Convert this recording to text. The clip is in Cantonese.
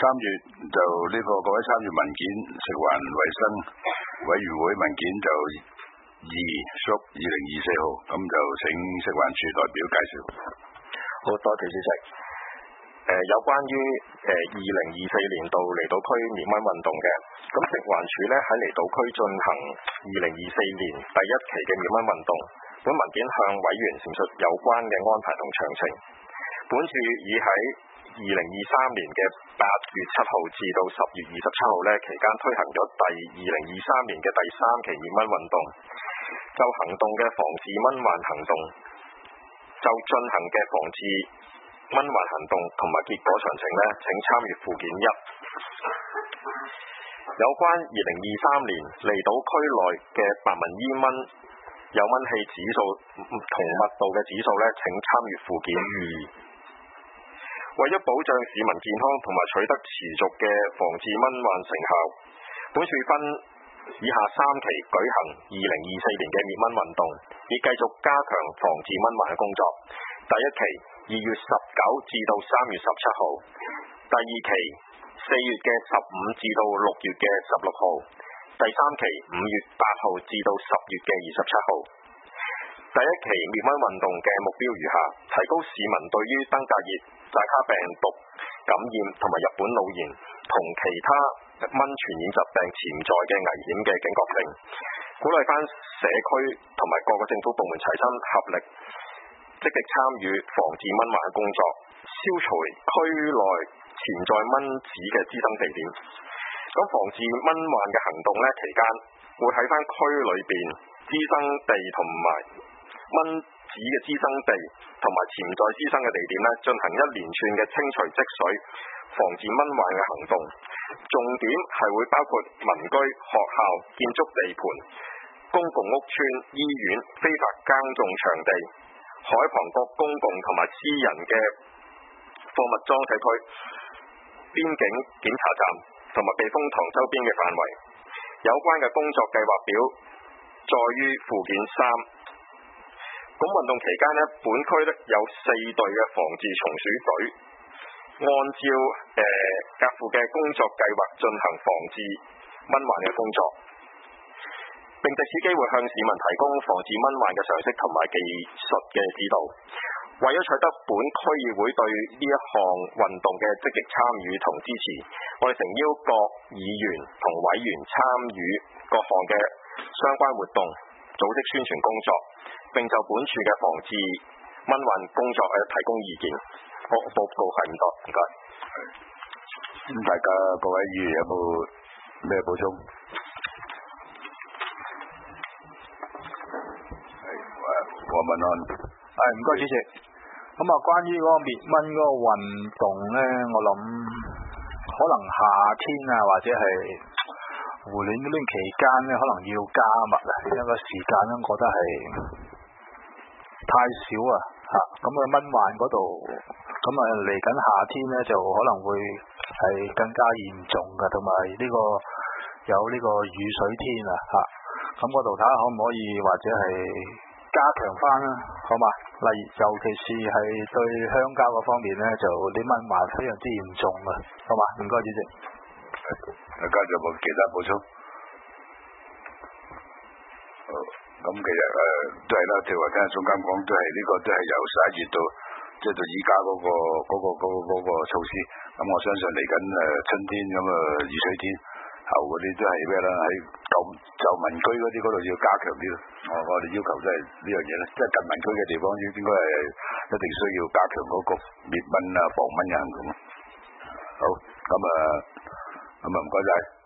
月就呢個各位參閱文件，食環衛生委員會文件就2/2024號，咁就請食環署代表介紹。 好多謝主席。有關於2024年度離島區滅蚊運動嘅，咁食環署咧喺離島區進行2024年第一期嘅滅蚊運動，本文件向委員闡述有關嘅安排同詳情。本署已喺2023年嘅8月7號至到10月27號咧期間推行咗2023年嘅第3期滅蚊運動，就行動嘅防治蚊患行動，就進行嘅防治蚊患行動同埋結果詳情呢，請參閱附件1。有關2023年離島區內嘅白紋伊蚊有蚊氣指數同密度嘅指數呢，請參閱附件2。為咗保障市民健康同埋取得持續嘅防治蚊患成效，本署分以下3期舉行2024年嘅滅蚊運動，以繼續加強防治蚊患嘅工作。第一期2月19至到3月17號，第二期4月嘅15至到6月嘅16號，第三期5月8號至到10月嘅27號。第一期滅蚊運動嘅目標如下：提高市民對於登革熱、寨卡病毒感染同埋日本腦炎同其他蚊傳染疾病潛在嘅危險嘅警覺性，鼓勵返社區同埋各個政府部門齊心合力，積極參與防治蚊患嘅工作，消除區內潛在蚊子嘅滋生地點。咁防治蚊患嘅行動呢，期間會喺返區裏邊滋生地同埋蚊子嘅滋生地同埋潛在滋生嘅地點呢，進行一連串嘅清除積水、防治蚊患嘅行動。重點係會包括民居、學校、建築地盤、公共屋邨、醫院、非法耕種場地、海旁各公共同埋私人嘅貨物裝卸區、邊境檢查站同埋避風塘周邊嘅範圍。有關嘅工作計劃表載於附件3。咁運動期間呢，本區呢有4隊嘅防治蟲鼠隊，按照甲附嘅工作計劃進行防治蚊患嘅工作，並藉此機會向市民提供防治蚊患嘅常識同埋技術嘅指導。為咗取得本區議會對呢一項運動嘅積極參與同支持，我哋誠邀各議員同委員參與各項嘅相關活動，組織宣傳工作，並就本處嘅防治蚊患工作提供意見。好，報告係咁多，唔該。 咁大家各位議員有冇咩補充？黃文安。 唔該主席。咁啊，關於嗰個滅蚊嗰個運動咧，我諗可能夏天啊，或者係胡亂嗰段期間咧，可能要加密啊，因為時間咧，我覺得係太少啊嚇。咁啊，蚊患嗰度，咁啊嚟緊夏天咧，就可能會係更加嚴重嘅，同埋呢個有呢個雨水天啊嚇。咁嗰度睇下可唔可以或者係加強翻啦，好嘛？例如尤其是係對鄉郊嗰方面咧，就啲蚊患非常之嚴重啊，好嘛？唔該主席。 大家有冇其他補充？好，咁其實都係啦，正話聽總監講，都係呢個都係由11月到即係到依家嗰個措施。咁我相信嚟緊春天咁雨水天後嗰啲都係咩啦？喺就民居嗰啲嗰度要加強啲。我哋要求都係呢樣嘢咧，即係近民居嘅地方應該係一定需要加強嗰個滅蚊啊、防蚊嘅行動。好，咁啊唔該晒。